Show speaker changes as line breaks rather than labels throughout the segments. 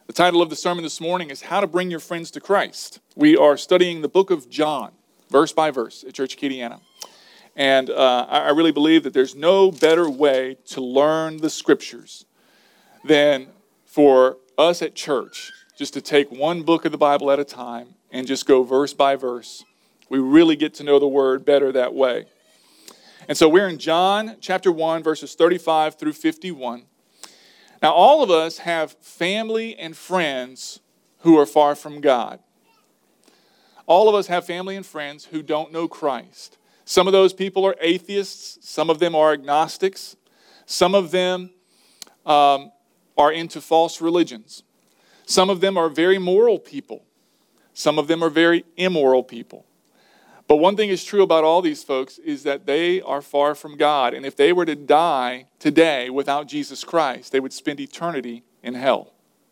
The title of the sermon this morning is How to Bring Your Friends to Christ. We are studying the book of John, verse by verse, at Church Acadiana. And I really believe that there's no better way to learn the Scriptures than for us at church just to take one book of the Bible at a time and just go verse by verse. We really get to know the Word better that way. And so we're in John chapter 1, verses 35 through 51. Now, all of us have family and friends who are far from God. All of us have family and friends who don't know Christ. Some of those people are atheists. Some of them are agnostics. Some of them are into false religions. Some of them are very moral people. Some of them are very immoral people. But one thing is true about all these folks is that they are far from God. And if they were to die today without Jesus Christ, they would spend eternity in hell.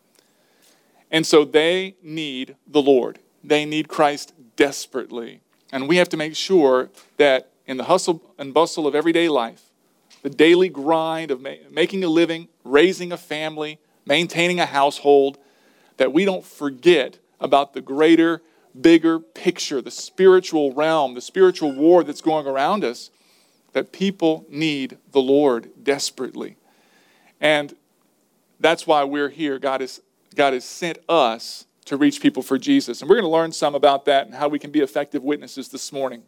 And so they need the Lord. They need Christ desperately. And we have to make sure that in the hustle and bustle of everyday life, the daily grind of making a living, raising a family, maintaining a household, that we don't forget about the greater, bigger picture, the spiritual realm, the spiritual war that's going around us, that people need the Lord desperately. And that's why we're here. God has sent us to reach people for Jesus. And we're going to learn some about that and how we can be effective witnesses this morning.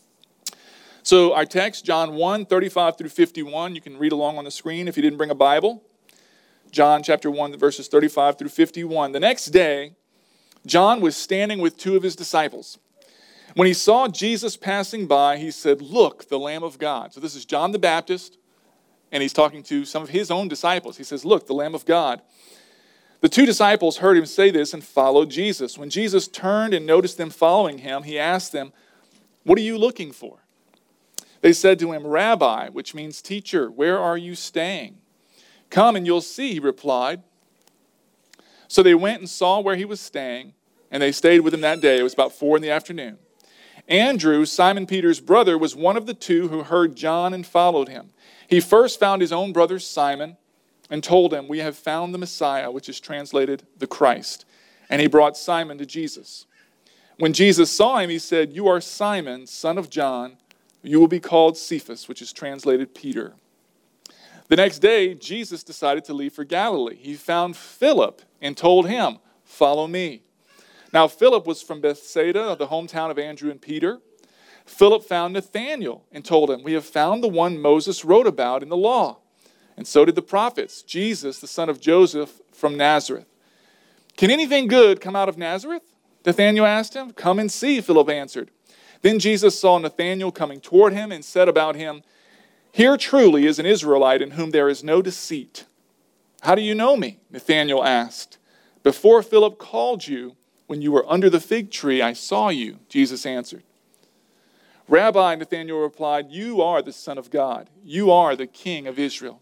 So our text, John 1, 35 through 51. You can read along on the screen if you didn't bring a Bible. John chapter 1, verses 35 through 51. The next day, John was standing with two of his disciples. When he saw Jesus passing by, he said, "Look, the Lamb of God." So this is John the Baptist, and he's talking to some of his own disciples. He says, "Look, the Lamb of God." The two disciples heard him say this and followed Jesus. When Jesus turned and noticed them following him, he asked them, "What are you looking for?" They said to him, "Rabbi," which means teacher, "where are you staying?" "Come and you'll see," he replied. So they went and saw where he was staying, and they stayed with him that day. It was about 4 PM. Andrew, Simon Peter's brother, was one of the two who heard John and followed him. He first found his own brother Simon and told him, "We have found the Messiah," which is translated the Christ. And he brought Simon to Jesus. When Jesus saw him, he said, "You are Simon, son of John. You will be called Cephas," which is translated Peter. The next day, Jesus decided to leave for Galilee. He found Philip and told him, "Follow me." Now, Philip was from Bethsaida, the hometown of Andrew and Peter. Philip found Nathanael and told him, "We have found the one Moses wrote about in the law, and so did the prophets, Jesus, the son of Joseph from Nazareth." "Can anything good come out of Nazareth?" Nathanael asked him. "Come and see," Philip answered. Then Jesus saw Nathanael coming toward him and said about him, "Here truly is an Israelite in whom there is no deceit." "How do you know me?" Nathanael asked. "Before Philip called you, when you were under the fig tree, I saw you," Jesus answered. "Rabbi," Nathanael replied, "you are the Son of God. You are the King of Israel."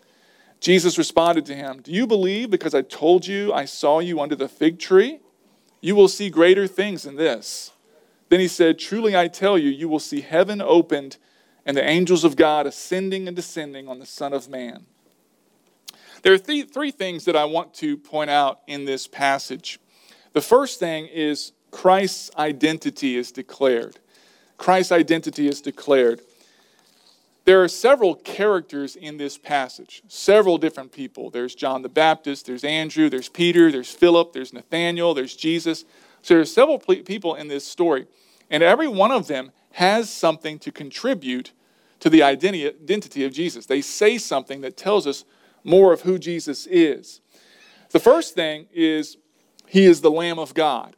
Jesus responded to him, "Do you believe because I told you I saw you under the fig tree? You will see greater things than this." Then he said, "Truly I tell you, you will see heaven opened and the angels of God ascending and descending on the Son of Man." There are three things that I want to point out in this passage. The first thing is Christ's identity is declared. Christ's identity is declared. There are several characters in this passage, several different people. There's John the Baptist, there's Andrew, there's Peter, there's Philip, there's Nathanael, there's Jesus. So there are several people in this story, and every one of them has something to contribute to the identity of Jesus. They say something that tells us more of who Jesus is. The first thing is he is the Lamb of God.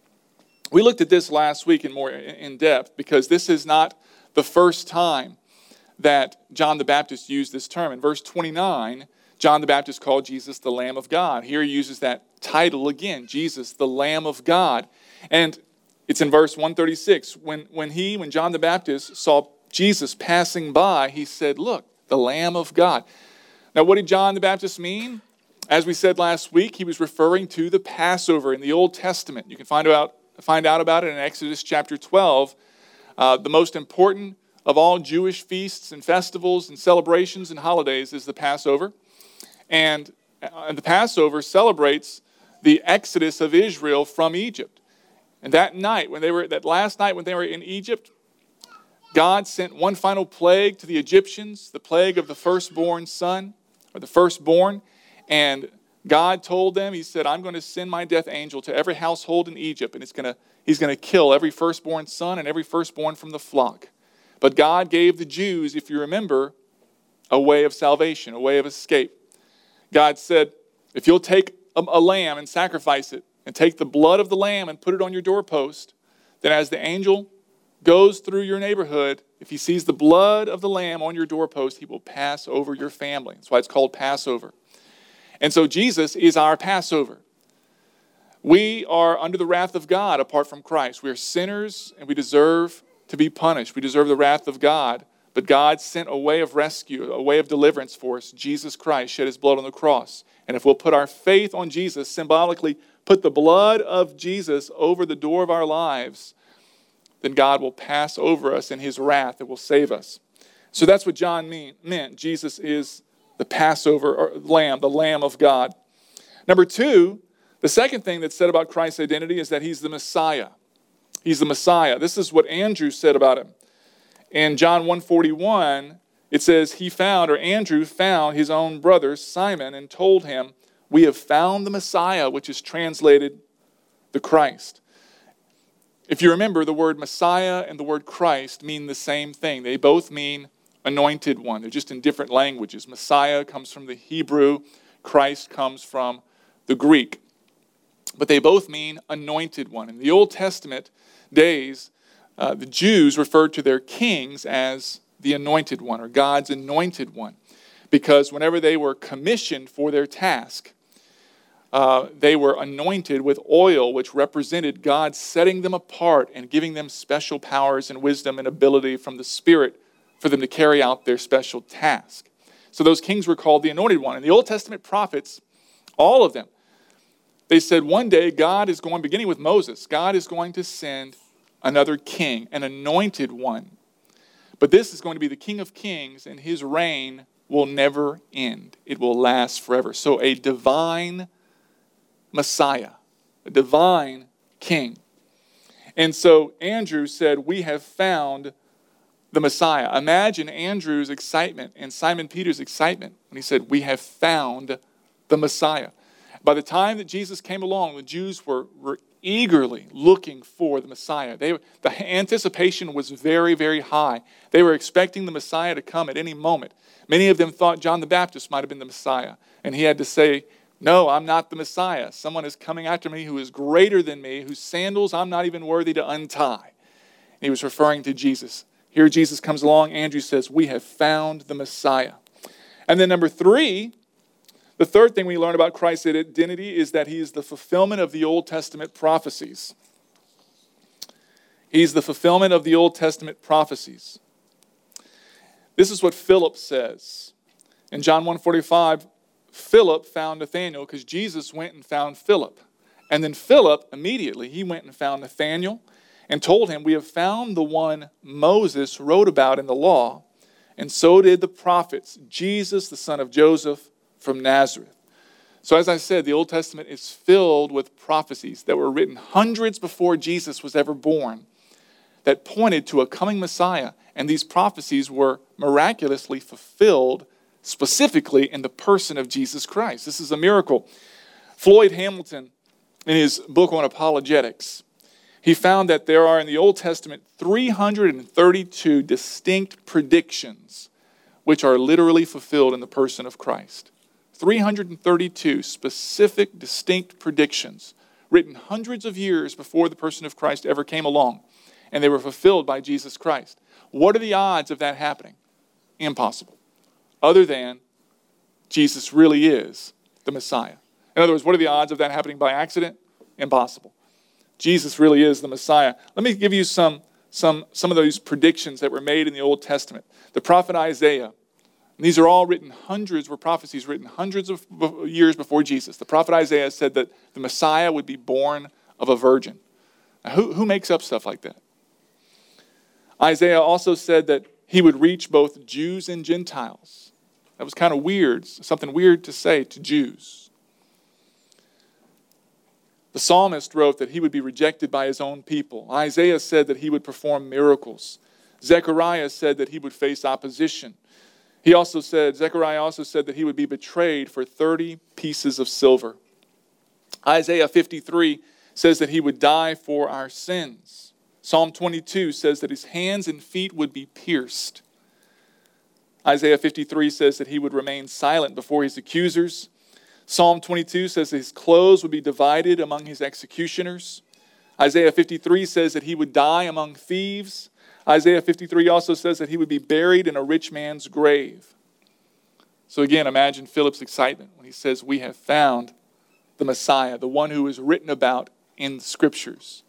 We looked at this last week in more in depth because this is not the first time that John the Baptist used this term. In verse 29, John the Baptist called Jesus the Lamb of God. Here he uses that title again, Jesus, the Lamb of God. And it's in verse 136. When John the Baptist saw Jesus passing by, he said, "Look, the Lamb of God." Now, what did John the Baptist mean? As we said last week, he was referring to the Passover in the Old Testament. You can find out about it in Exodus chapter 12. The most important of all Jewish feasts and festivals and celebrations and holidays is the Passover. And the Passover celebrates the exodus of Israel from Egypt. And that last night when they were in Egypt, God sent one final plague to the Egyptians, the plague of the firstborn son, or the firstborn. And God told them, he said, I'm going to send my death angel to every household in Egypt, and he's going to kill every firstborn son and every firstborn from the flock. But God gave the Jews, if you remember, a way of salvation, a way of escape. God said, if you'll take a lamb and sacrifice it, and take the blood of the lamb and put it on your doorpost, then as the angel goes through your neighborhood, if he sees the blood of the lamb on your doorpost, he will pass over your family. That's why it's called Passover. And so Jesus is our Passover. We are under the wrath of God apart from Christ. We are sinners and we deserve to be punished. We deserve the wrath of God. But God sent a way of rescue, a way of deliverance for us. Jesus Christ shed his blood on the cross. And if we'll put our faith on Jesus, symbolically put the blood of Jesus over the door of our lives, then God will pass over us in his wrath and will save us. So that's what John meant. Jesus is the Passover or lamb, the Lamb of God. Number two, the second thing that's said about Christ's identity is that he's the Messiah. He's the Messiah. This is what Andrew said about him. In John 1:41, it says, Andrew found his own brother Simon and told him, we have found the Messiah, which is translated the Christ. If you remember, the word Messiah and the word Christ mean the same thing. They both mean anointed one. They're just in different languages. Messiah comes from the Hebrew. Christ comes from the Greek. But they both mean anointed one. In the Old Testament days, the Jews referred to their kings as the anointed one, or God's anointed one, because whenever they were commissioned for their task, they were anointed with oil, which represented God setting them apart and giving them special powers and wisdom and ability from the Spirit for them to carry out their special task. So those kings were called the anointed one. And the Old Testament prophets, all of them, they said one day God is going, beginning with Moses, God is going to send another king, an anointed one. But this is going to be the King of Kings, and his reign will never end. It will last forever. So a divine Messiah, a divine king. And so Andrew said, we have found the Messiah. Imagine Andrew's excitement and Simon Peter's excitement when he said, we have found the Messiah. By the time that Jesus came along, the Jews were eagerly looking for the Messiah. The anticipation was very, very high. They were expecting the Messiah to come at any moment. Many of them thought John the Baptist might have been the Messiah. And he had to say, no, I'm not the Messiah. Someone is coming after me who is greater than me, whose sandals I'm not even worthy to untie. And he was referring to Jesus. Here Jesus comes along. Andrew says, we have found the Messiah. And then number three, the third thing we learn about Christ's identity is that he is the fulfillment of the Old Testament prophecies. He's the fulfillment of the Old Testament prophecies. This is what Philip says. In John 1:45, Philip found Nathanael because Jesus went and found Philip. And then Philip, immediately, he went and found Nathanael and told him, we have found the one Moses wrote about in the law, and so did the prophets, Jesus, the son of Joseph, from Nazareth. So as I said, the Old Testament is filled with prophecies that were written hundreds before Jesus was ever born that pointed to a coming Messiah. And these prophecies were miraculously fulfilled specifically in the person of Jesus Christ. This is a miracle. Floyd Hamilton, in his book on apologetics, he found that there are in the Old Testament 332 distinct predictions which are literally fulfilled in the person of Christ. 332 specific, distinct predictions written hundreds of years before the person of Christ ever came along, and they were fulfilled by Jesus Christ. What are the odds of that happening? Impossible. Other than Jesus really is the Messiah. In other words, what are the odds of that happening by accident? Impossible. Jesus really is the Messiah. Let me give you some of those predictions that were made in the Old Testament. The prophet Isaiah. And these are all prophecies written hundreds of years before Jesus. The prophet Isaiah said that the Messiah would be born of a virgin. Now, who makes up stuff like that? Isaiah also said that he would reach both Jews and Gentiles. That was kind of weird, something weird to say to Jews. The psalmist wrote that he would be rejected by his own people. Isaiah said that he would perform miracles. Zechariah said that he would face opposition. Zechariah also said that he would be betrayed for 30 pieces of silver. Isaiah 53 says that he would die for our sins. Psalm 22 says that his hands and feet would be pierced. Isaiah 53 says that he would remain silent before his accusers. Psalm 22 says that his clothes would be divided among his executioners. Isaiah 53 says that he would die among thieves. Isaiah 53 also says that he would be buried in a rich man's grave. So again, imagine Philip's excitement when he says, we have found the Messiah, the one who is written about in the Scriptures.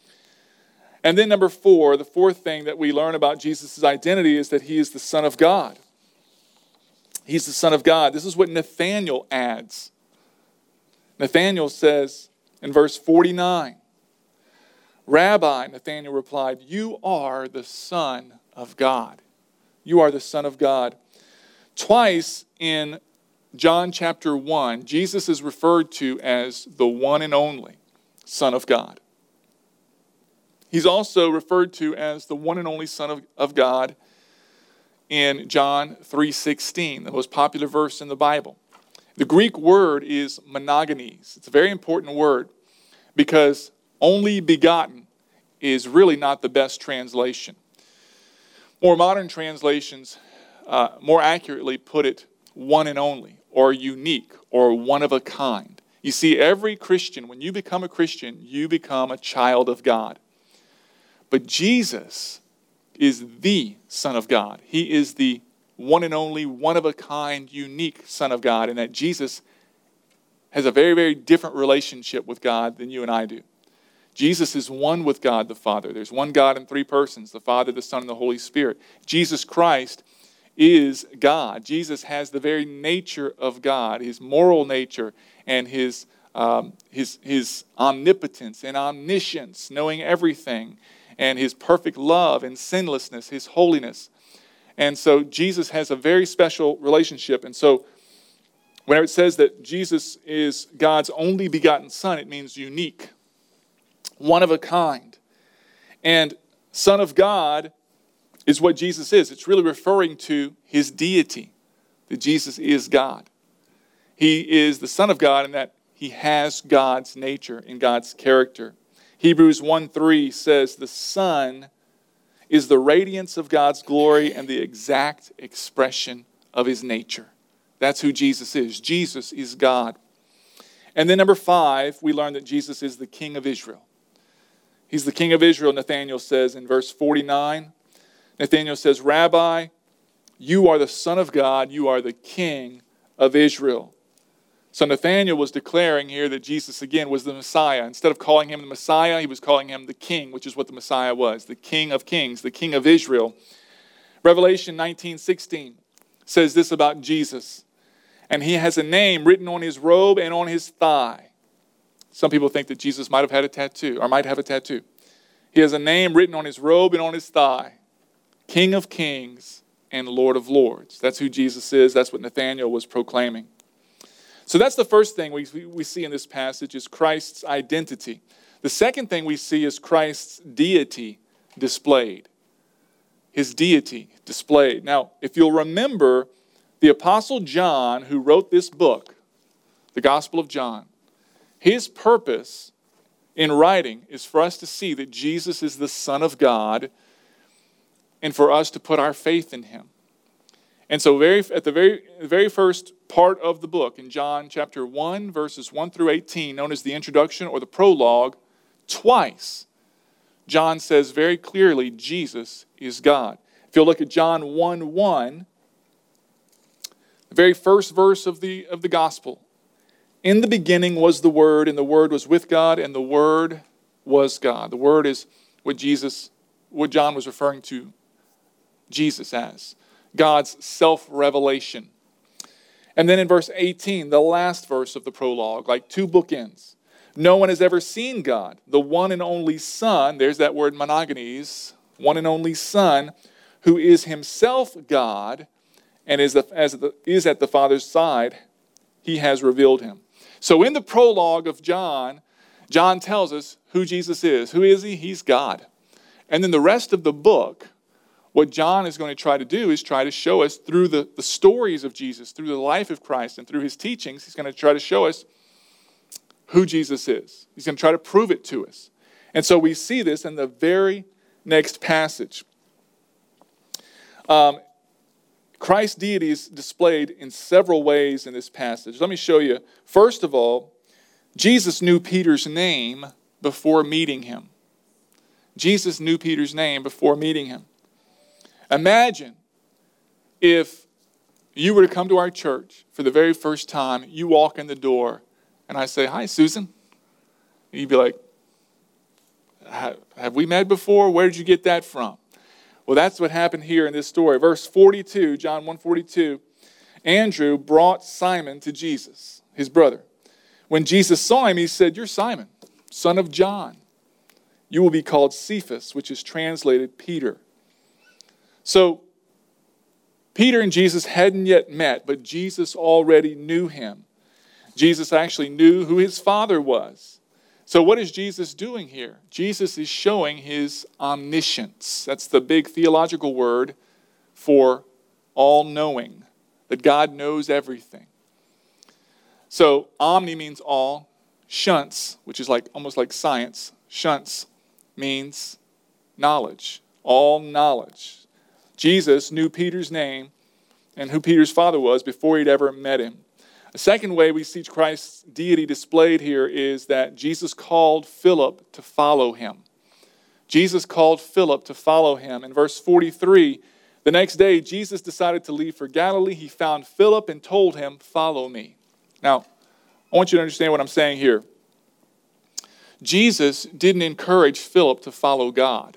And then number 4, the fourth thing that we learn about Jesus' identity is that he is the Son of God. He's the Son of God. This is what Nathanael adds. Nathanael says in verse 49, Rabbi, Nathanael replied, you are the Son of God. You are the Son of God. Twice in John chapter 1, Jesus is referred to as the one and only Son of God. He's also referred to as the one and only Son of God in John 3:16, the most popular verse in the Bible. The Greek word is monogenes. It's a very important word because only begotten is really not the best translation. More modern translations more accurately put it one and only, or unique, or one of a kind. You see, every Christian, when you become a Christian, you become a child of God. But Jesus is the Son of God. He is the one and only, one of a kind, unique Son of God, and that Jesus has a very, very different relationship with God than you and I do. Jesus is one with God the Father. There's one God in three persons, the Father, the Son, and the Holy Spirit. Jesus Christ is God. Jesus has the very nature of God, his moral nature and his omnipotence and omniscience, knowing everything, and his perfect love and sinlessness, his holiness. And so Jesus has a very special relationship. And so whenever it says that Jesus is God's only begotten Son, it means unique, one of a kind. And Son of God is what Jesus is. It's really referring to his deity, that Jesus is God. He is the Son of God in that he has God's nature and God's character. Hebrews 1:3 says the Son is the radiance of God's glory and the exact expression of his nature. That's who Jesus is. Jesus is God. And then number 5, we learn that Jesus is the King of Israel. He's the King of Israel, Nathanael says in verse 49. Nathanael says, Rabbi, you are the Son of God. You are the King of Israel. So Nathanael was declaring here that Jesus, again, was the Messiah. Instead of calling him the Messiah, he was calling him the King, which is what the Messiah was, the King of Kings, the King of Israel. Revelation 19:16 says this about Jesus. And he has a name written on his robe and on his thigh. Some people think that Jesus might have had a tattoo, or might have a tattoo. He has a name written on his robe and on his thigh. King of Kings and Lord of Lords. That's who Jesus is. That's what Nathanael was proclaiming. So that's the first thing we see in this passage is Christ's identity. The second thing we see is Christ's deity displayed. His deity displayed. Now, if you'll remember, the Apostle John, who wrote this book, the Gospel of John, his purpose in writing is for us to see that Jesus is the Son of God and for us to put our faith in him. And so at the very first part of the book, in John chapter 1, verses 1 through 18, known as the introduction or the prologue, twice, John says very clearly, Jesus is God. If you'll look at John 1:1, the very first verse of the gospel, in the beginning was the Word, and the Word was with God, and the Word was God. The Word is what John was referring to Jesus as. God's self-revelation. And then in verse 18, the last verse of the prologue, like two bookends. No one has ever seen God, the one and only Son, there's that word monogenes, one and only Son, who is himself God and is at the Father's side, he has revealed him. So in the prologue of John, John tells us who Jesus is. Who is he? He's God. And then the rest of the book, what John is going to try to do is try to show us through the stories of Jesus, through the life of Christ, and through his teachings, he's going to try to show us who Jesus is. He's going to try to prove it to us. And so we see this in the very next passage. Christ's deity is displayed in several ways in this passage. Let me show you. First of all, Jesus knew Peter's name before meeting him. Jesus knew Peter's name before meeting him. Imagine if you were to come to our church for the very first time, you walk in the door, and I say, "Hi, Susan." And you'd be like, "Have we met before? Where did you get that from?" Well, that's what happened here in this story. Verse 42, John 1:42, Andrew brought Simon to Jesus, his brother. When Jesus saw him, he said, "You're Simon, son of John. You will be called Cephas," which is translated Peter. So, Peter and Jesus hadn't yet met, but Jesus already knew him. Jesus actually knew who his Father was. So what is Jesus doing here? Jesus is showing his omniscience. That's the big theological word for all-knowing, that God knows everything. So omni means all. Shunts, which is almost like science. Shunts means knowledge, all knowledge. Jesus knew Peter's name and who Peter's father was before he'd ever met him. A second way we see Christ's deity displayed here is that Jesus called Philip to follow him. Jesus called Philip to follow him. In verse 43, the next day Jesus decided to leave for Galilee. He found Philip and told him, "Follow me." Now, I want you to understand what I'm saying here. Jesus didn't encourage Philip to follow God.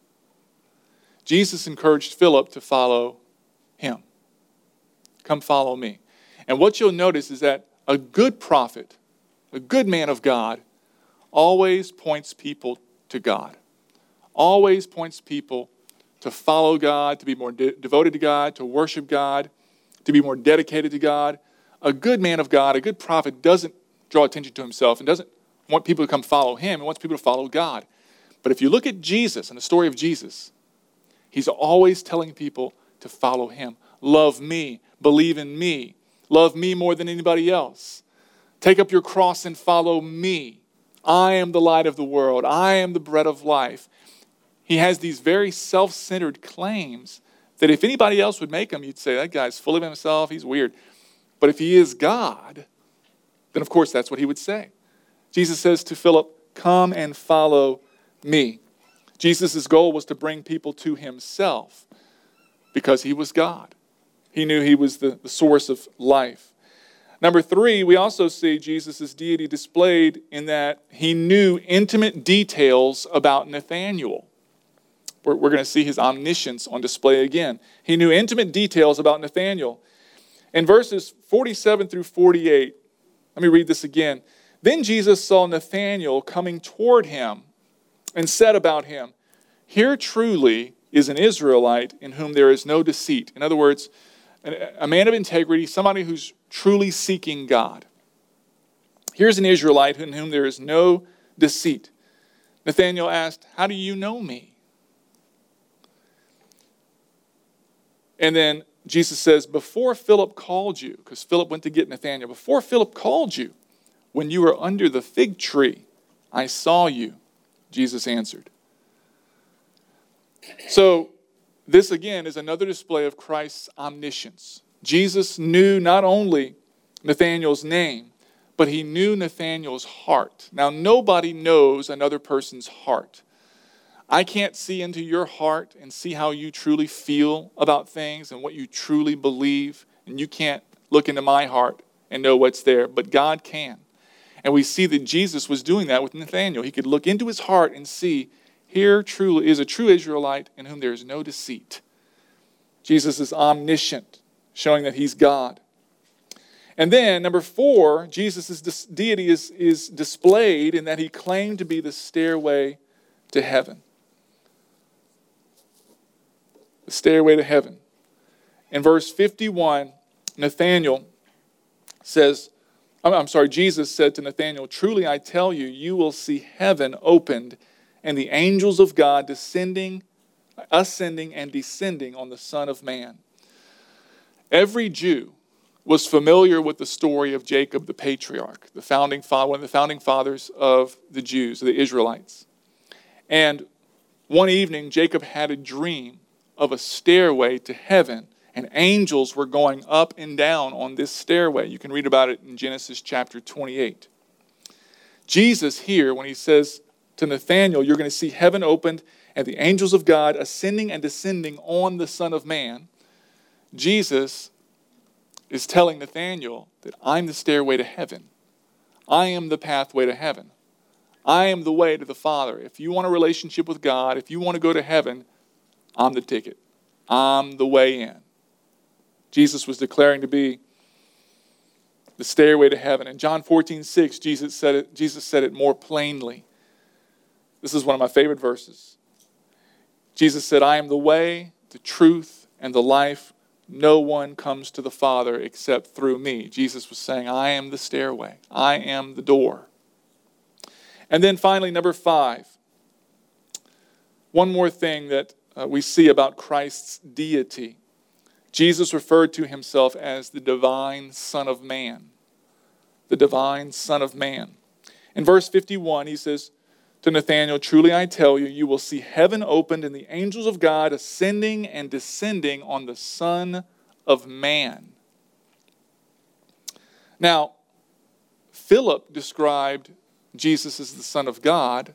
Jesus encouraged Philip to follow him. Come follow me. And what you'll notice is that a good prophet, a good man of God, always points people to God. Always points people to follow God, to be more devoted to God, to worship God, to be more dedicated to God. A good man of God, a good prophet doesn't draw attention to himself and doesn't want people to come follow him. He wants people to follow God. But if you look at Jesus and the story of Jesus, he's always telling people to follow him. Love me. Believe in me. Love me more than anybody else. Take up your cross and follow me. I am the light of the world. I am the bread of life. He has these very self-centered claims that if anybody else would make them, you'd say, that guy's full of himself. He's weird. But if he is God, then of course that's what he would say. Jesus says to Philip, "Come and follow me." Jesus' goal was to bring people to himself because he was God. He knew he was the source of life. Number 3, we also see Jesus' deity displayed in that he knew intimate details about Nathanael. We're going to see his omniscience on display again. He knew intimate details about Nathanael. In verses 47 through 48, let me read this again. Then Jesus saw Nathanael coming toward him and said about him, "Here truly is an Israelite in whom there is no deceit." In other words, a man of integrity, somebody who's truly seeking God. Here's an Israelite in whom there is no deceit. Nathanael asked, "How do you know me?" And then Jesus says, "Before Philip called you," because Philip went to get Nathanael, "before Philip called you, when you were under the fig tree, I saw you," Jesus answered. So, this again is another display of Christ's omniscience. Jesus knew not only Nathanael's name, but he knew Nathanael's heart. Now, nobody knows another person's heart. I can't see into your heart and see how you truly feel about things and what you truly believe, and you can't look into my heart and know what's there, but God can. And we see that Jesus was doing that with Nathanael. He could look into his heart and see, here truly is a true Israelite in whom there is no deceit. Jesus is omniscient, showing that he's God. And then, number 4, Jesus' deity is displayed in that he claimed to be the stairway to heaven. The stairway to heaven. In verse 51, Nathanael says, Jesus said to Nathanael, "Truly I tell you, you will see heaven opened and the angels of God ascending and descending on the Son of Man." Every Jew was familiar with the story of Jacob the patriarch, one of the founding fathers of the Jews, the Israelites. And one evening, Jacob had a dream of a stairway to heaven, and angels were going up and down on this stairway. You can read about it in Genesis chapter 28. Jesus here, when he says to Nathanael, "You're going to see heaven opened and the angels of God ascending and descending on the Son of Man," Jesus is telling Nathanael that I'm the stairway to heaven. I am the pathway to heaven. I am the way to the Father. If you want a relationship with God, if you want to go to heaven, I'm the ticket. I'm the way in. Jesus was declaring to be the stairway to heaven. In John 14:6, Jesus said it more plainly. This is one of my favorite verses. Jesus said, "I am the way, the truth, and the life. No one comes to the Father except through me." Jesus was saying, I am the stairway. I am the door. And then finally, number 5. One more thing that we see about Christ's deity. Jesus referred to himself as the divine Son of Man. The divine Son of Man. In verse 51, he says to Nathanael, "Truly I tell you, you will see heaven opened and the angels of God ascending and descending on the Son of Man." Now, Philip described Jesus as the Son of God,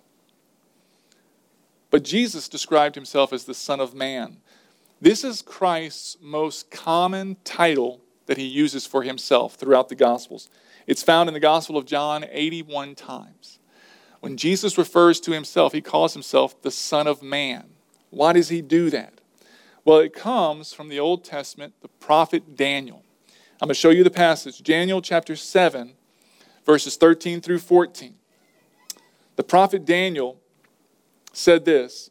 but Jesus described himself as the Son of Man. This is Christ's most common title that he uses for himself throughout the Gospels. It's found in the Gospel of John 81 times. When Jesus refers to himself, he calls himself the Son of Man. Why does he do that? Well, it comes from the Old Testament, the prophet Daniel. I'm going to show you the passage. Daniel chapter 7, verses 13 through 14. The prophet Daniel said this.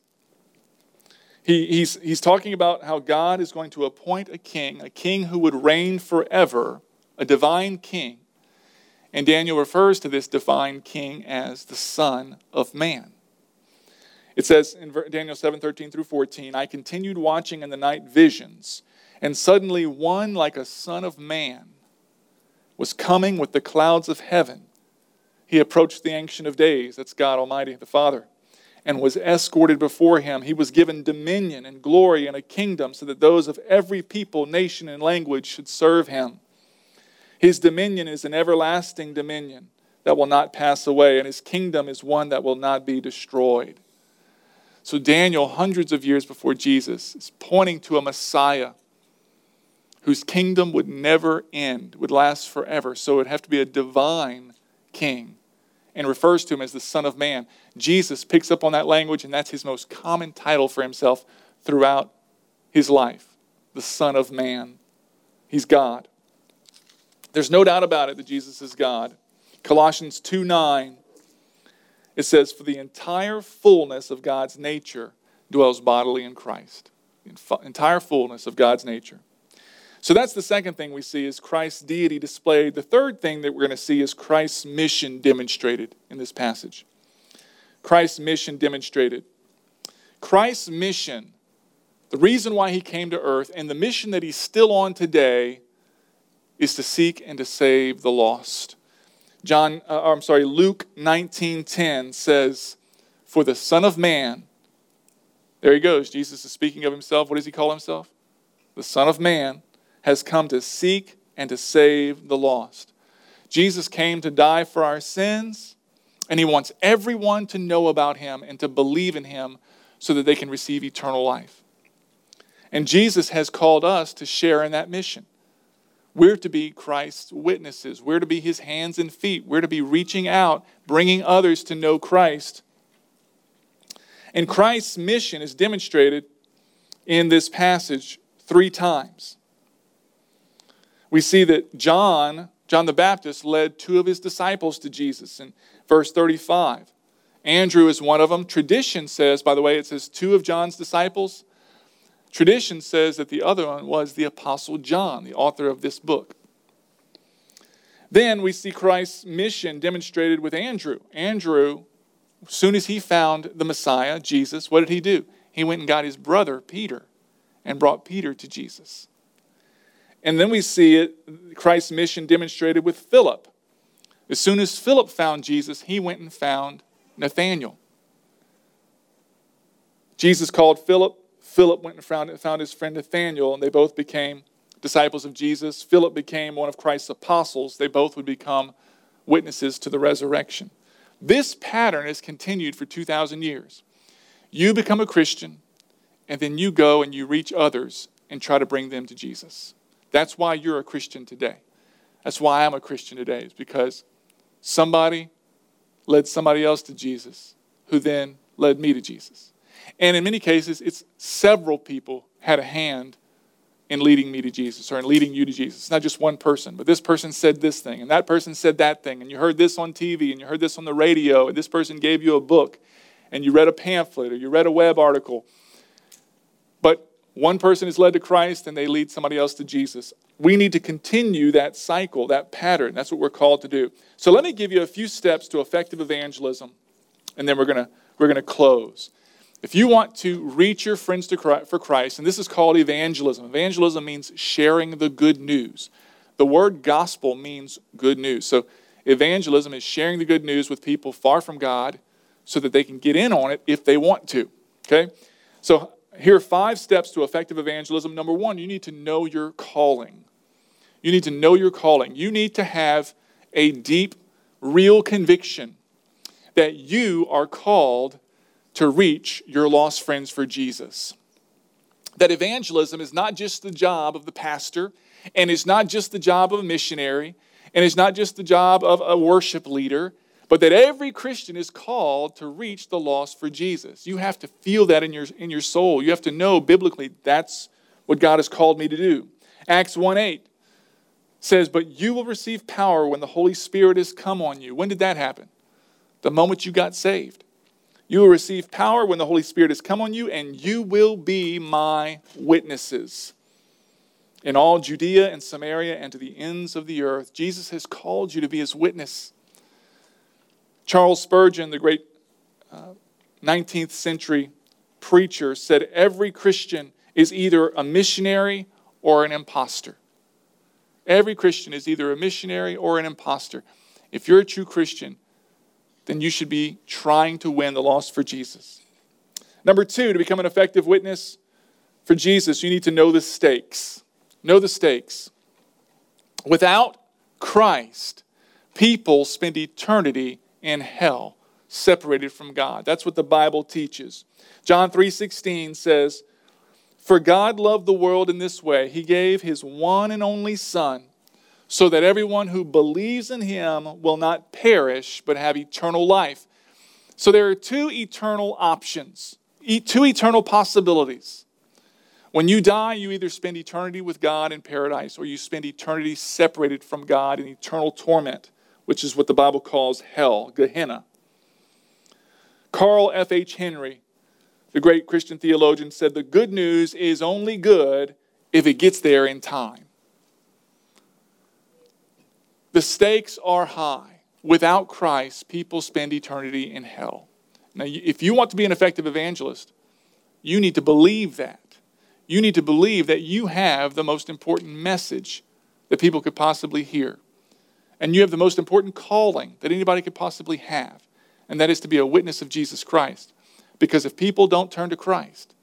He's talking about how God is going to appoint a king who would reign forever, a divine king. And Daniel refers to this divine king as the Son of Man. It says in Daniel 7:13 through 14, "I continued watching in the night visions, and suddenly one like a son of man was coming with the clouds of heaven. He approached the Ancient of Days," that's God Almighty, the Father, "and was escorted before him. He was given dominion and glory and a kingdom so that those of every people, nation, and language should serve him. His dominion is an everlasting dominion that will not pass away, and his kingdom is one that will not be destroyed." So Daniel, hundreds of years before Jesus, is pointing to a Messiah whose kingdom would never end, would last forever. So it would have to be a divine king, and refers to him as the Son of Man. Jesus picks up on that language, and that's his most common title for himself throughout his life. The Son of Man. He's God. There's no doubt about it that Jesus is God. Colossians 2:9, it says, "For the entire fullness of God's nature dwells bodily in Christ." The entire fullness of God's nature. So that's the second thing we see, is Christ's deity displayed. The third thing that we're going to see is Christ's mission demonstrated in this passage. Christ's mission demonstrated. Christ's mission, the reason why he came to earth, and the mission that he's still on today, is to seek and to save the lost. Luke 19:10 says, "For the Son of Man," there he goes, Jesus is speaking of himself. What does he call himself? The Son of Man has come to seek and to save the lost. Jesus came to die for our sins, and he wants everyone to know about him and to believe in him so that they can receive eternal life. And Jesus has called us to share in that mission. We're to be Christ's witnesses. We're to be his hands and feet. We're to be reaching out, bringing others to know Christ. And Christ's mission is demonstrated in this passage 3 times. We see that John the Baptist led 2 of his disciples to Jesus in verse 35. Andrew is one of them. Tradition says, by the way, it says 2 of John's disciples. Tradition says that the other one was the Apostle John, the author of this book. Then we see Christ's mission demonstrated with Andrew. Andrew, as soon as he found the Messiah, Jesus, what did he do? He went and got his brother, Peter, and brought Peter to Jesus. And then we see Christ's mission demonstrated with Philip. As soon as Philip found Jesus, he went and found Nathanael. Jesus called Philip. Philip went and found his friend Nathanael, and they both became disciples of Jesus. Philip became one of Christ's apostles. They both would become witnesses to the resurrection. This pattern has continued for 2,000 years. You become a Christian, and then you go and you reach others and try to bring them to Jesus. That's why you're a Christian today. That's why I'm a Christian today. It's because somebody led somebody else to Jesus, who then led me to Jesus. And in many cases, it's several people had a hand in leading me to Jesus or in leading you to Jesus. It's not just one person, but this person said this thing and that person said that thing, and you heard this on TV and you heard this on the radio, and this person gave you a book and you read a pamphlet or you read a web article. But one person is led to Christ and they lead somebody else to Jesus. We need to continue that cycle, that pattern. That's what we're called to do. So let me give you a few steps to effective evangelism, and then we're going to close. If you want to reach your friends for Christ, and this is called evangelism. Evangelism means sharing the good news. The word gospel means good news. So evangelism is sharing the good news with people far from God so that they can get in on it if they want to. Okay? So here are 5 steps to effective evangelism. Number 1, you need to know your calling. You need to know your calling. You need to have a deep, real conviction that you are called to reach your lost friends for Jesus. That evangelism is not just the job of the pastor, and it's not just the job of a missionary, and it's not just the job of a worship leader, but that every Christian is called to reach the lost for Jesus. You have to feel that in your soul. You have to know biblically that's what God has called me to do. Acts 1:8 says, "But you will receive power when the Holy Spirit has come on you." When did that happen? The moment you got saved. You will receive power when the Holy Spirit has come on you, and you will be my witnesses in all Judea and Samaria and to the ends of the earth. Jesus has called you to be his witness. Charles Spurgeon, the great 19th century preacher, said every Christian is either a missionary or an imposter. Every Christian is either a missionary or an imposter. If you're a true Christian, then you should be trying to win the lost for Jesus. Number 2, to become an effective witness for Jesus, you need to know the stakes. Know the stakes. Without Christ, people spend eternity in hell, separated from God. That's what the Bible teaches. John 3:16 says, "For God loved the world in this way. He gave his one and only Son, so that everyone who believes in him will not perish, but have eternal life." So there are 2 eternal options, 2 eternal possibilities. When you die, you either spend eternity with God in paradise, or you spend eternity separated from God in eternal torment, which is what the Bible calls hell, Gehenna. Carl F.H. Henry, the great Christian theologian, said the good news is only good if it gets there in time. The stakes are high. Without Christ, people spend eternity in hell. Now, if you want to be an effective evangelist, you need to believe that. You need to believe that you have the most important message that people could possibly hear. And you have the most important calling that anybody could possibly have. And that is to be a witness of Jesus Christ. Because if people don't turn to Christ,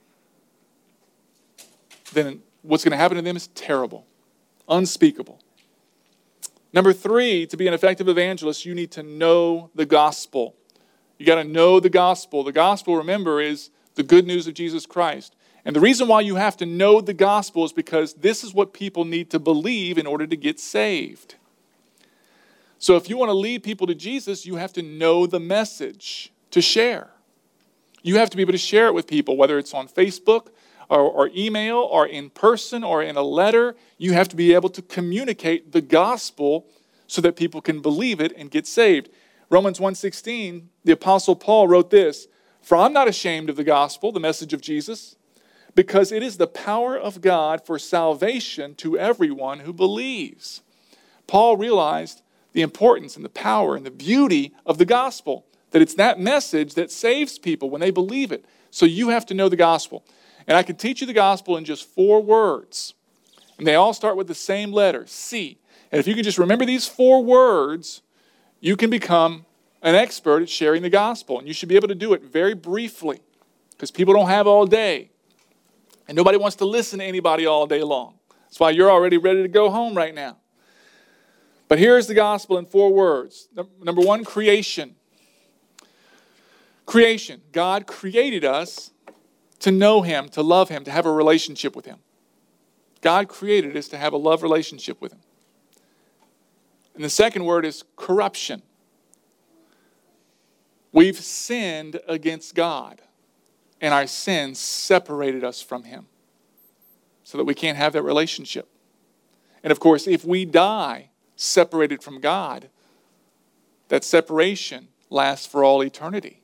then what's going to happen to them is terrible, unspeakable. Number 3, to be an effective evangelist, you need to know the gospel. You got to know the gospel. The gospel, remember, is the good news of Jesus Christ. And the reason why you have to know the gospel is because this is what people need to believe in order to get saved. So if you want to lead people to Jesus, you have to know the message to share. You have to be able to share it with people, whether it's on Facebook or email or in person or in a letter. You have to be able to communicate the gospel so that people can believe it and get saved. Romans 1:16, the Apostle Paul wrote this, "For I'm not ashamed of the gospel, the message of Jesus, because it is the power of God for salvation to everyone who believes." Paul realized the importance and the power and the beauty of the gospel. That it's that message that saves people when they believe it. So you have to know the gospel. And I can teach you the gospel in just 4 words. And they all start with the same letter, C. And if you can just remember these 4 words, you can become an expert at sharing the gospel. And you should be able to do it very briefly, because people don't have all day. And nobody wants to listen to anybody all day long. That's why you're already ready to go home right now. But here's the gospel in 4 words. Number 1, creation. Creation. God created us to know Him, to love Him, to have a relationship with Him. God created us to have a love relationship with Him. And the second word is corruption. We've sinned against God, and our sins separated us from Him so that we can't have that relationship. And of course, if we die separated from God, that separation lasts for all eternity.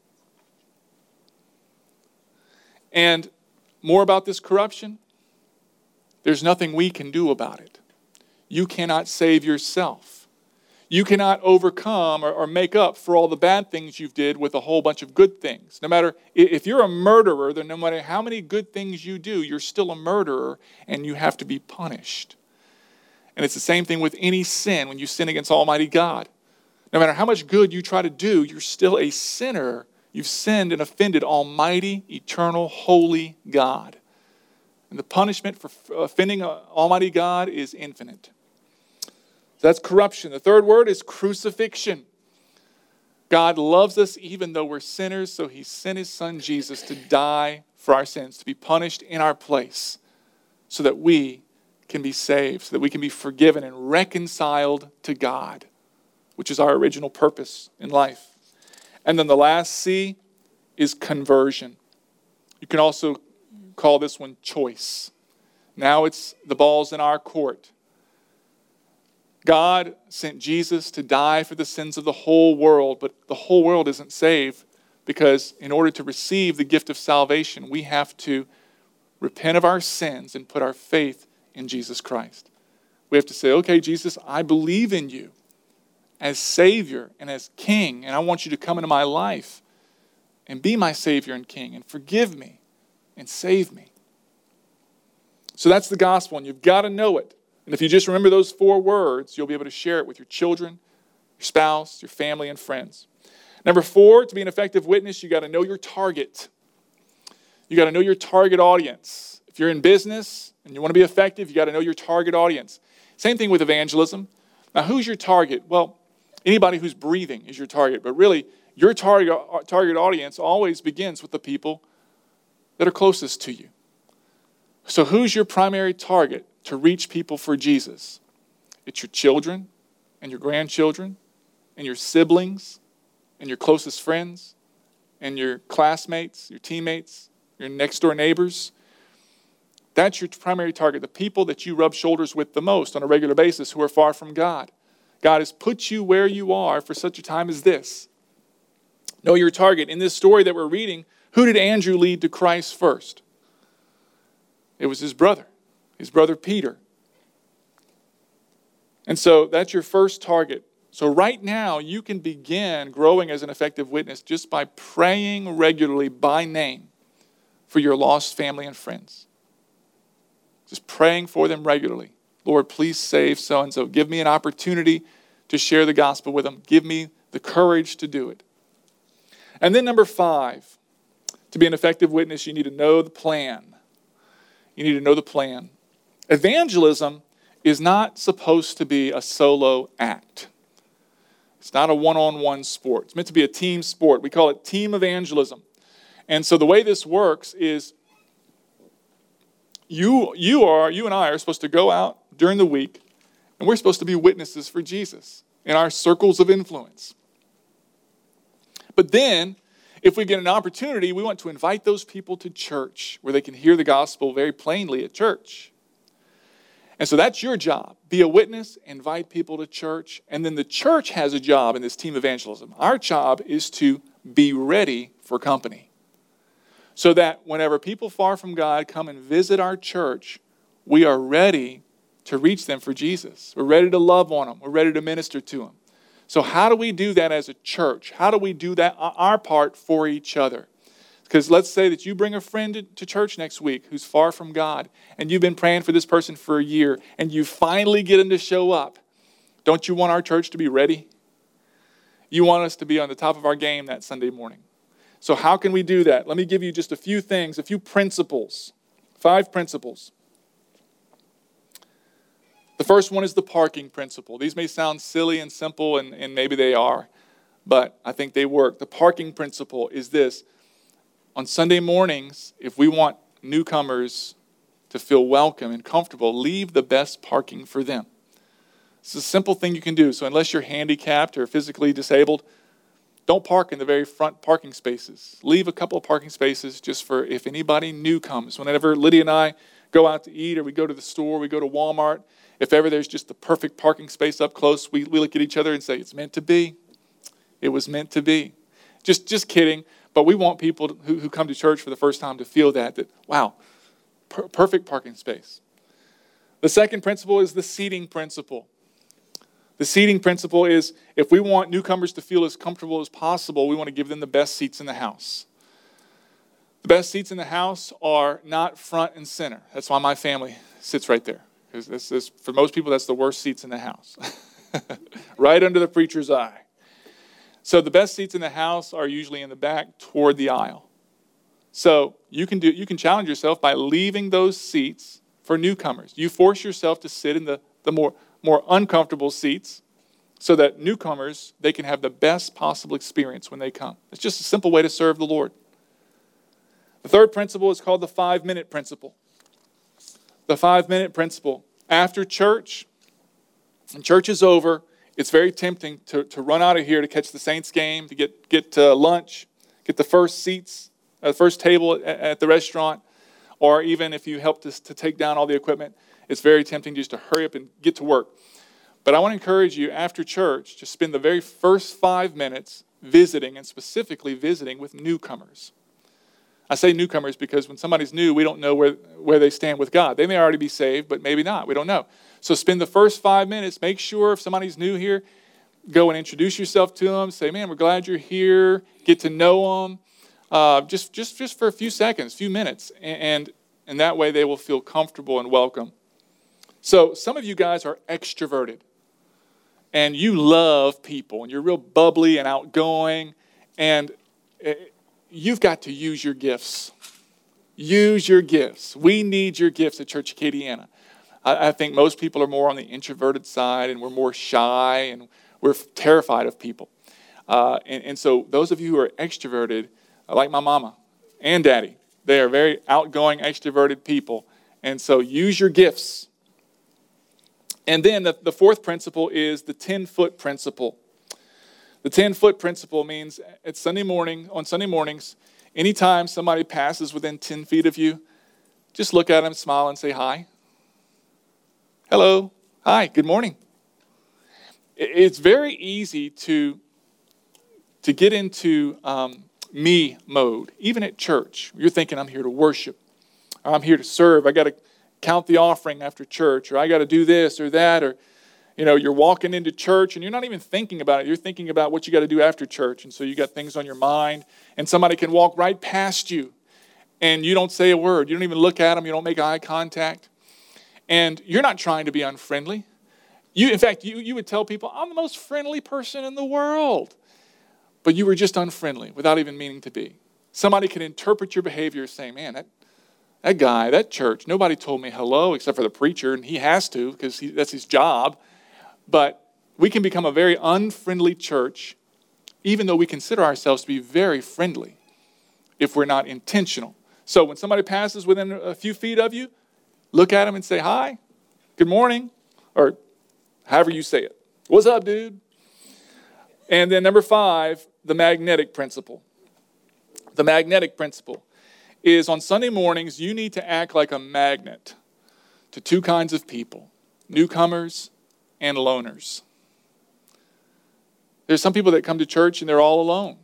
And more about this corruption, there's nothing we can do about it. You cannot save yourself. You cannot overcome or make up for all the bad things you've did with a whole bunch of good things. No matter, if you're a murderer, then no matter how many good things you do, you're still a murderer and you have to be punished. And it's the same thing with any sin when you sin against Almighty God. No matter how much good you try to do, you're still a sinner. You've sinned and offended Almighty, eternal, holy God. And the punishment for offending Almighty God is infinite. So that's corruption. The third word is crucifixion. God loves us even though we're sinners, so He sent His Son Jesus to die for our sins, to be punished in our place, so that we can be saved, so that we can be forgiven and reconciled to God, which is our original purpose in life. And then the last C is conversion. You can also call this one choice. Now it's the ball's in our court. God sent Jesus to die for the sins of the whole world, but the whole world isn't saved because in order to receive the gift of salvation, we have to repent of our sins and put our faith in Jesus Christ. We have to say, okay, Jesus, I believe in you as Savior and as King, and I want you to come into my life and be my Savior and King and forgive me and save me. So that's the gospel, and you've got to know it. And if you just remember those 4 words, you'll be able to share it with your children, your spouse, your family, and friends. Number 4, to be an effective witness, you got to know your target. You got to know your target audience. If you're in business and you want to be effective, you got to know your target audience. Same thing with evangelism. Now, who's your target? Well, anybody who's breathing is your target. But really, your target audience always begins with the people that are closest to you. So who's your primary target to reach people for Jesus? It's your children and your grandchildren and your siblings and your closest friends and your classmates, your teammates, your next door neighbors. That's your primary target, the people that you rub shoulders with the most on a regular basis who are far from God. God has put you where you are for such a time as this. Know your target. In this story that we're reading, who did Andrew lead to Christ first? It was his brother Peter. And so that's your first target. So right now, you can begin growing as an effective witness just by praying regularly by name for your lost family and friends. Just praying for them regularly. Lord, please save so-and-so. Give me an opportunity to share the gospel with them. Give me the courage to do it. And then number 5, to be an effective witness, you need to know the plan. You need to know the plan. Evangelism is not supposed to be a solo act. It's not a one-on-one sport. It's meant to be a team sport. We call it team evangelism. And so the way this works is you and I are supposed to go out during the week, and we're supposed to be witnesses for Jesus in our circles of influence. But then, if we get an opportunity, we want to invite those people to church where they can hear the gospel very plainly at church. And so that's your job. Be a witness, invite people to church, and then the church has a job in this team evangelism. Our job is to be ready for company. So that whenever people far from God come and visit our church, we are ready to reach them for Jesus. We're ready to love on them. We're ready to minister to them. So how do we do that as a church? How do we do that, our part for each other? Because let's say that you bring a friend to church next week who's far from God, and you've been praying for this person for a year, and you finally get him to show up. Don't you want our church to be ready? You want us to be on the top of our game that Sunday morning. So how can we do that? Let me give you just a few things, a few principles, 5 principles. The first one is the parking principle. These may sound silly and simple, and maybe they are, but I think they work. The parking principle is this. On Sunday mornings, if we want newcomers to feel welcome and comfortable, leave the best parking for them. It's a simple thing you can do. So unless you're handicapped or physically disabled, don't park in the very front parking spaces. Leave a couple of parking spaces just for if anybody new comes. Whenever Lydia and I go out to eat or we go to the store, we go to Walmart, if ever there's just the perfect parking space up close, we look at each other and say, it's meant to be. It was meant to be. Just kidding. But we want people who come to church for the first time to feel that wow, perfect parking space. The second principle is the seating principle. The seating principle is if we want newcomers to feel as comfortable as possible, we want to give them the best seats in the house. The best seats in the house are not front and center. That's why my family sits right there. Because for most people, that's the worst seats in the house. Right under the preacher's eye. So the best seats in the house are usually in the back toward the aisle. So you can challenge yourself by leaving those seats for newcomers. You force yourself to sit in the more uncomfortable seats so that newcomers, they can have the best possible experience when they come. It's just a simple way to serve the Lord. The third principle is called the 5-minute principle. The 5-minute principle. After church, when church is over, it's very tempting to run out of here to catch the Saints game, to get lunch, get the first seats, first table at the restaurant, or even if you help to take down all the equipment, it's very tempting just to hurry up and get to work. But I want to encourage you after church to spend the very first 5 minutes visiting, and specifically visiting with newcomers. I say newcomers because when somebody's new, we don't know where they stand with God. They may already be saved, but maybe not. We don't know. So spend the first 5 minutes. Make sure if somebody's new here, go and introduce yourself to them. Say, man, we're glad you're here. Get to know them. Just for a few seconds, few minutes. And that way they will feel comfortable and welcome. So some of you guys are extroverted. And you love people. And you're real bubbly and outgoing. And you've got to use your gifts. Use your gifts. We need your gifts at Church Acadiana. I think most people are more on the introverted side, and we're more shy, and we're terrified of people. And so those of you who are extroverted, like my mama and daddy, they are very outgoing, extroverted people. And so use your gifts. And then the fourth principle is the 10-foot principle. The 10-foot principle means on Sunday mornings, anytime somebody passes within 10 feet of you, just look at them, smile, and say hi. Hello. Hi. Good morning. It's very easy to get into me mode, even at church. You're thinking, I'm here to worship, or I'm here to serve. I got to count the offering after church, or I got to do this or that, or you're walking into church and you're not even thinking about it. You're thinking about what you got to do after church. And so you got things on your mind, and somebody can walk right past you and you don't say a word. You don't even look at them. You don't make eye contact. And you're not trying to be unfriendly. In fact, you would tell people, I'm the most friendly person in the world. But you were just unfriendly without even meaning to be. Somebody can interpret your behavior saying, man, that guy, that church, nobody told me hello except for the preacher, and he has to because that's his job. But we can become a very unfriendly church, even though we consider ourselves to be very friendly, if we're not intentional. So when somebody passes within a few feet of you, look at them and say, hi, good morning, or however you say it. What's up, dude? And then number 5, the magnetic principle. The magnetic principle is on Sunday mornings, you need to act like a magnet to 2 kinds of people, newcomers and loners. There's some people that come to church and they're all alone.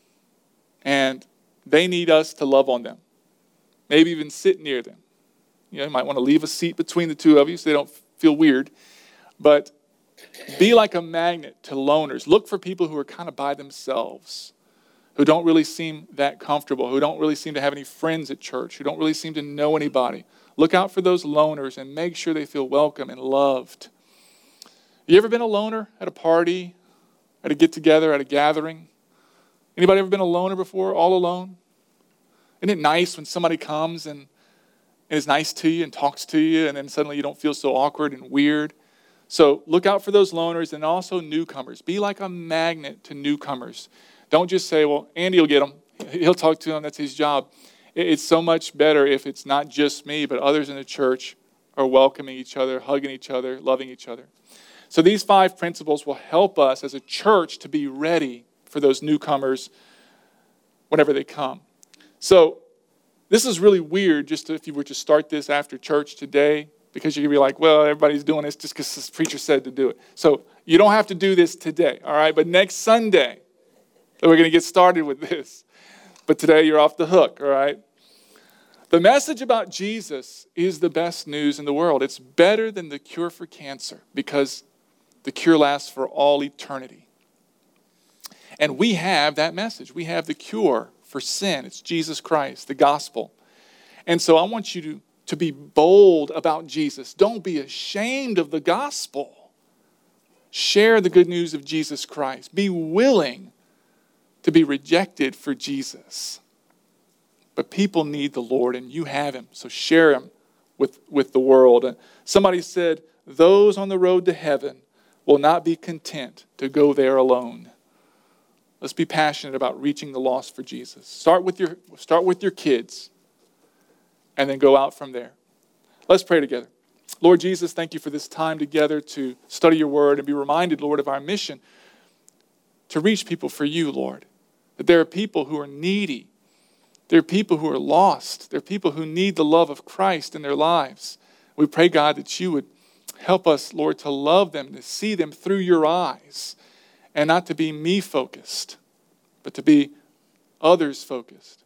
And they need us to love on them. Maybe even sit near them. You might want to leave a seat between the 2 of you so they don't feel weird. But Be like a magnet to loners. Look for people who are kind of by themselves, who don't really seem that comfortable, who don't really seem to have any friends at church, who don't really seem to know anybody. Look out for those loners and make sure they feel welcome and loved. You ever been a loner at a party, at a get-together, at a gathering? Anybody ever been a loner before, all alone? Isn't it nice when somebody comes and is nice to you and talks to you, and then suddenly you don't feel so awkward and weird? So look out for those loners and also newcomers. Be like a magnet to newcomers. Don't just say, well, Andy will get them. He'll talk to them. That's his job. It's so much better if it's not just me, but others in the church are welcoming each other, hugging each other, loving each other. So these 5 principles will help us as a church to be ready for those newcomers whenever they come. So this is really weird just if you were to start this after church today, because you're going to be like, well, everybody's doing this just because this preacher said to do it. So you don't have to do this today, all right? But next Sunday, we're going to get started with this. But today you're off the hook, all right? The message about Jesus is the best news in the world. It's better than the cure for cancer because the cure lasts for all eternity. And we have that message. We have the cure for sin. It's Jesus Christ, the gospel. And so I want you to be bold about Jesus. Don't be ashamed of the gospel. Share the good news of Jesus Christ. Be willing to be rejected for Jesus. But people need the Lord, and you have him. So share him with the world. And somebody said, those on the road to heaven will not be content to go there alone. Let's be passionate about reaching the lost for Jesus. Start with your kids, and then go out from there. Let's pray together. Lord Jesus, thank you for this time together to study your word and be reminded, Lord, of our mission to reach people for you, Lord. That there are people who are needy. There are people who are lost. There are people who need the love of Christ in their lives. We pray, God, that you would help us, Lord, to love them, to see them through your eyes, and not to be me-focused, but to be others-focused.